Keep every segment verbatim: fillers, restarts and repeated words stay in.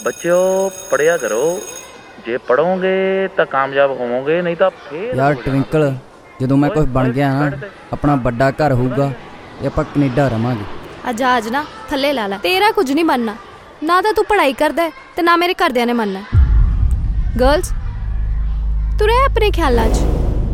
ਬੱਚਿਓ ਪੜ੍ਹਿਆ ਕਰੋ, ਜੇ ਪੜ੍ਹੋਗੇ ਤਾਂ ਕਾਮਯਾਬ ਹੋਵੋਗੇ, ਨਹੀਂ ਤਾਂ ਫੇਰ। ਯਾਰ ਟਵਿੰਕਲ, ਜਦੋਂ ਮੈਂ ਕੁਛ ਬਣ ਗਿਆ ਨਾ, ਆਪਣਾ ਵੱਡਾ ਘਰ ਹੋਊਗਾ ਤੇ ਆਪਾਂ ਕੈਨੇਡਾ ਰਵਾਂਗੇ। ਆ ਜਹਾਜ਼ ਨਾ ਥੱਲੇ ਲਾ ਲੈ, ਤੇਰਾ ਕੁਝ ਨਹੀਂ ਬਣਨਾ, ਨਾ ਤਾਂ ਤੂੰ ਪੜ੍ਹਾਈ ਕਰਦਾ ਤੇ ਨਾ ਮੇਰੇ ਘਰਦਿਆਂ ਨੇ ਮੰਨਣਾ। ਗਰਲਸ ਤੂੰ ਰਹਿ ਆਪਣੇ ਖਿਆਲਾਂ 'ਚ।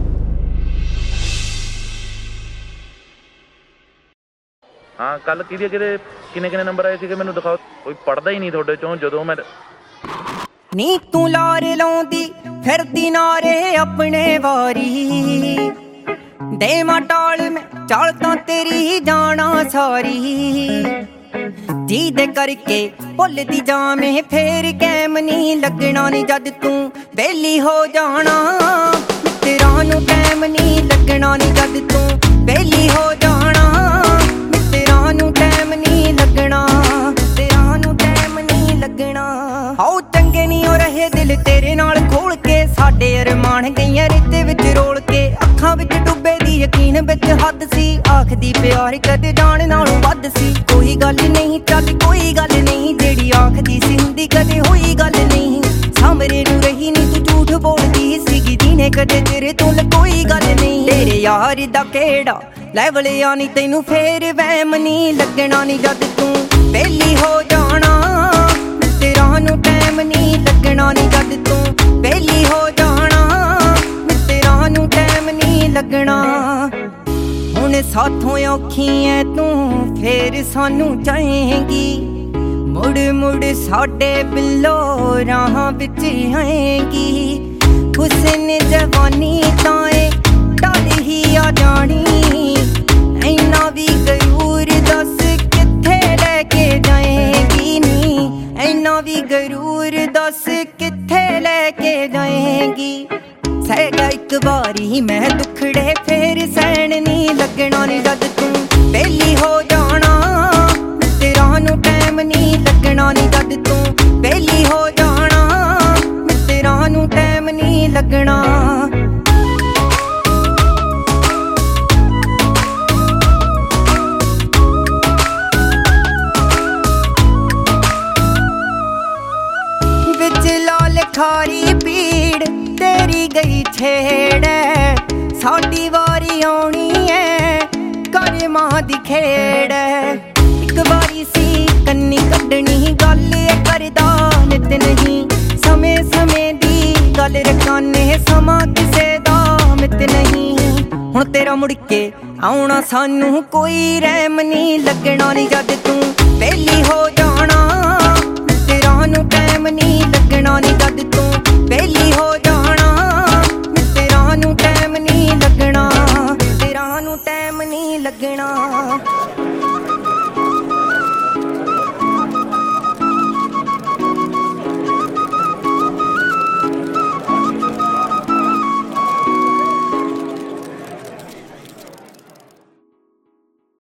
ਹਾਂ ਕੱਲ ਕਿਹਦੇ ਕਿਹਦੇ ਕਿੰਨੇ ਕਿੰਨੇ ਨੰਬਰ ਆਏ ਸੀਗੇ ਮੈਨੂੰ ਦਿਖਾਓ। ਕੋਈ ਪੜ੍ਹਦਾ ਹੀ ਨਹੀਂ ਤੁਹਾਡੇ ਚੋਂ। ਜਦੋਂ ਮੈਂ ਨੀ ਤੂੰ ਲਾਰੇ ਲਾਉਂਦੀ ਫਿਰਦੀ ਨਾਰੇ ਆਪਣੇ ਵਾਰੀ, ਦੇਵਾਂ ਟਾਲ ਮੈਂ ਚਾਲ ਤਾਂ ਤੇਰੀ ਜਾਣਾ ਸਾਰੀ, ਜਿਹਦੇ ਕਰਕੇ ਭੁੱਲਦੀ ਜਾਵੇਂ ਫੇਰ ਕੈਮ ਨੀ ਲੱਗਣਾ ਨੀ, ਜਦ ਤੂੰ ਵਿਹਲੀ ਹੋ ਜਾਣਾ ਮਿੱਤਰਾਂ ਨੂੰ ਟੈਮ ਨੀ ਲੱਗਣਾ ਨੀ, ਜਦ ਤੂੰ ਵਿਹਲੀ ਹੋ ਜਾਣਾ ਮਿੱਤਰਾਂ ਨੂੰ ਟੈਮ ਨੀ ਲੱਗਣਾ, ਤੇਰਾਂ ਨੂੰ ਟੈਮ ਨੀ ਲੱਗਣਾ। ਆਓ ਚੰਗੇ ਨੀ ਹੋ ਰਹੇ ਦਿਲ ਤੇਰੇ ਨਾਲ ਖੋਲ ਕੇ, ਸਾਡੇ ਅਰਮਾਨ ਗਈਆਂ ਰੇਤੇ ਵਿੱਚ ਰੋਲ ਕੇ, ਅੱਖਾਂ ਵਿੱਚ ਡੁੱਬੇ ਦੀ ਯਕੀਨ ਵਿੱਚ ਹੱਦ ਸੀ, ਆਖਦੀ ਪਿਆਰ ਕਦੇ ਜਾਣ ਨਾਲੋਂ ਵੱਧ ਸੀ। ਕੋਈ ਗੱਲ ਨਹੀਂ ਚੱਲ ਕੋਈ ਗੱਲ ਨਹੀਂ, ਜਿਹੜੀ ਆਖਦੀ ਸੀ ਹੁੰਦੀ ਕਦੇ ਹੋਈ ਗੱਲ ਨਹੀਂ, ਸਾਹਮਣੇ ਨੂੰ ਰਹੀ ਨੀ ਤੂੰ ਝੂਠ ਬੋਲਦੀ ਸੀਗੀ, ਜਿਹਨੇ ਕਦੇ ਤੇਰੇ ਤੋਂ ਕੋਈ ਗੱਲ ਨਹੀਂ। ਤੇਰੇ ਯਾਰ ਦਾ ਕਿਹੜਾ ਲੈਵਲ ਆ ਨੀ, ਤੈਨੂੰ ਫੇਰ ਵਹਿਮ ਨੀ ਲੱਗਣਾ ਨੀ, ਜਦ ਤੂੰ ਵਿਹਲੀ ਹੋ ਜਾਣਾ ਮਿੱਤਰਾਂ ਨੂੰ ਟੈਮ ਨੀ ਲੱਗਣਾ ਨੀ, ਜਦ ਤੂੰ ਵਿਹਲੀ ਹੋ ਜਾਣਾ ਮਿੱਤਰਾਂ ਨੂੰ ਟੈਮ ਨੀ ਲੱਗਣਾ। ਹੁਣ ਸਾਥੋਂ ਔਖੀ ਐ ਤੂੰ ਫੇਰ ਸਾਨੂੰ ਚਾਹੇਂਗੀ, ਮੁੜ ਮੁੜ ਸਾਡੇ ਬਿੱਲੋ ਰਾਹਾਂ ਵਿੱਚ ਆਏਂਗੀ, ਹੁਸਨ ਜਵਾਨੀ ਤਾਂ ਏ ਢਲ ਹੀ ਆ ਜਾਣੀ, ਇੰਨਾ ਵੀ ਗਰੂਰ ਦੱਸ ਕਿੱਥੇ ਲੈ ਕੇ ਜਾਏਂਗੀ ਨੀ, ਇੰਨਾ ਵੀ ਗਰੂਰ ਦੱਸ ਕਿੱਥੇ ਲੈ ਕੇ ਜਾਏਂਗੀ। ਸਹਿਗਾ ਇੱਕ ਵਾਰੀ ਮੈਂ ਦੁੱਖੜੇ ਫੇਰ ਸਹਿਣ ਨੀ ਲੱਗਣਾ ਨੀ, ਜਦ ਤੂੰ ਵਿਹਲੀ ਹੋ ਜਾਣਾ ਮਿੱਤਰਾਂ ਨੂੰ ਟੈਮ ਨੀ ਲੱਗਣਾ ਨੀ, ਜਦ ਤੂੰ ਵਿਹਲੀ ਹੋ ਜਾਣਾ ਮਿੱਤਰਾਂ ਨੂੰ ਟੈਮ ਨੀ ਲੱਗਣਾ। ਵਿੱਚ ਲਾਲ ਖਾਰੀ ਪੀੜ ਤੇਰੀ ਗਈ ਛੇੜੈ, ਸਾਡੀ ਵਾਰੀ ਆਉਣੀ ਐ ਕਰ ਮਾਂ ਦੀ ਖੇੜੈ, ਇੱਕ ਵਾਰੀ ਸੀ ਕੰਨੀ ਕੱਢਣੀ ਗੱਲ ਕਰਦਾ ਨਿਤ ਨਹੀਂ, ਸਮੇਂ ਸਮੇਂ ਦੀ ਗੱਲ ਰਕਾਨੇ ਸਮਾਂ ਕਿਸੇ ਦਾ ਮਿੱਤ ਨਹੀਂ। ਹੁਣ ਤੇਰਾ ਮੁੜ ਕੇ ਆਉਣਾ ਸਾਨੂੰ ਕੋਈ ਰਹਿਮ ਨੀ ਲੱਗਣਾ ਨੀ, ਜਦ ਤੂੰ ਵਿਹਲੀ ਹੋ ਜਾਣਾ ਮਿੱਤਰਾਂ ਨੂੰ ਟੈਮ ਨੀ ਲੱਗਣਾ ਨੀ, ਜਦ ਤੂੰ ਵਿਹਲੀ ਹੋ ਜਾਣਾ ਮਿੱਤਰਾਂ ਨੂੰ ਟੈਮ ਨੀ ਲੱਗਣਾ, ਤੇਰਾਂ ਨੂੰ ਟੈਮ ਨੀ ਲੱਗਣਾ।